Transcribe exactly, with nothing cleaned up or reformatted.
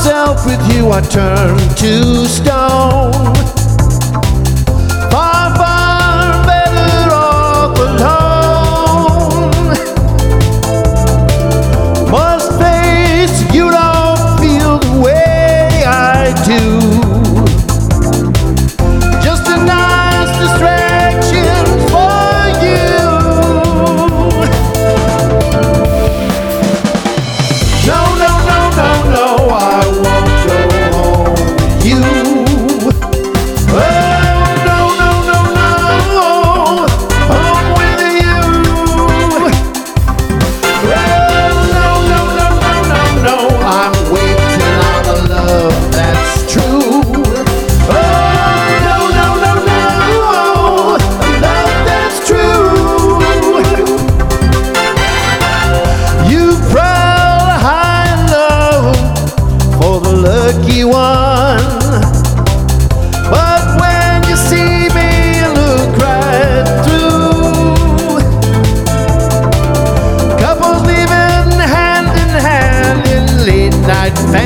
myself with you, I turn to stone. Far, far better off alone. Must face you don't feel the way I do. Just a nice distraction for you. No, no, no, no, no, I won't go home with you. Oh, no, no, no, no, home with you. Oh, no, no, no, no, no, no, I'm waiting on a love that's true. Oh, no, no, no, no, a love that's true. You prowl high and low for the lucky one, but when you see me, you look right through. Couples living hand in hand in late night fantasy.